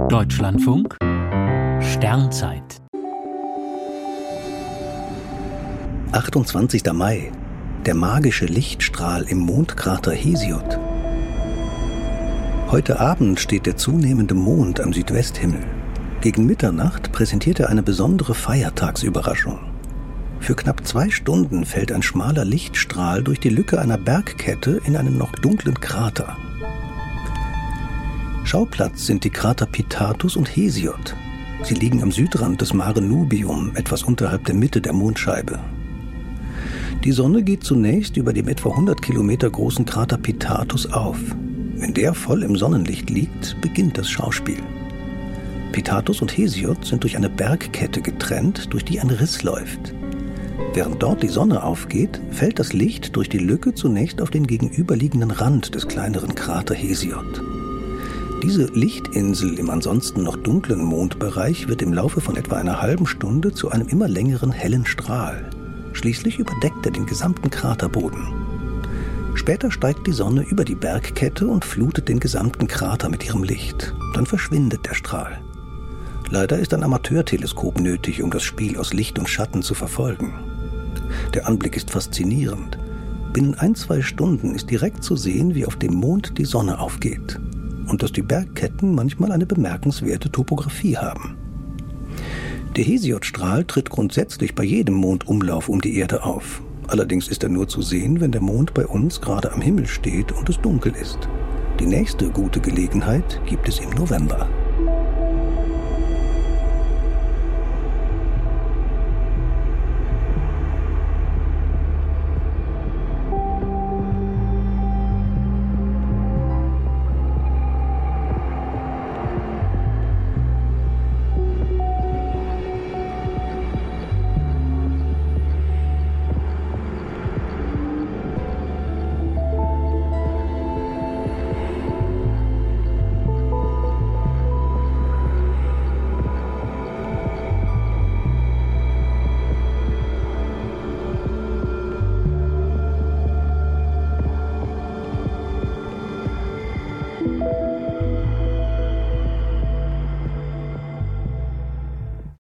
Deutschlandfunk Sternzeit 28. Mai. Der magische Lichtstrahl im Mondkrater Hesiod. Heute Abend steht der zunehmende Mond am Südwesthimmel. Gegen Mitternacht präsentiert er eine besondere Feiertagsüberraschung. Für knapp 2 Stunden fällt ein schmaler Lichtstrahl durch die Lücke einer Bergkette in einen noch dunklen Krater. Schauplatz sind die Krater Pitatus und Hesiod. Sie liegen am Südrand des Mare Nubium, etwas unterhalb der Mitte der Mondscheibe. Die Sonne geht zunächst über dem etwa 100 Kilometer großen Krater Pitatus auf. Wenn der voll im Sonnenlicht liegt, beginnt das Schauspiel. Pitatus und Hesiod sind durch eine Bergkette getrennt, durch die ein Riss läuft. Während dort die Sonne aufgeht, fällt das Licht durch die Lücke zunächst auf den gegenüberliegenden Rand des kleineren Krater Hesiod. Diese Lichtinsel im ansonsten noch dunklen Mondbereich wird im Laufe von etwa einer halben Stunde zu einem immer längeren hellen Strahl. Schließlich überdeckt er den gesamten Kraterboden. Später steigt die Sonne über die Bergkette und flutet den gesamten Krater mit ihrem Licht. Dann verschwindet der Strahl. Leider ist ein Amateurteleskop nötig, um das Spiel aus Licht und Schatten zu verfolgen. Der Anblick ist faszinierend. Binnen 1-2 Stunden ist direkt zu sehen, wie auf dem Mond die Sonne aufgeht. Und dass die Bergketten manchmal eine bemerkenswerte Topographie haben. Der Hesiodstrahl tritt grundsätzlich bei jedem Mondumlauf um die Erde auf. Allerdings ist er nur zu sehen, wenn der Mond bei uns gerade am Himmel steht und es dunkel ist. Die nächste gute Gelegenheit gibt es im November.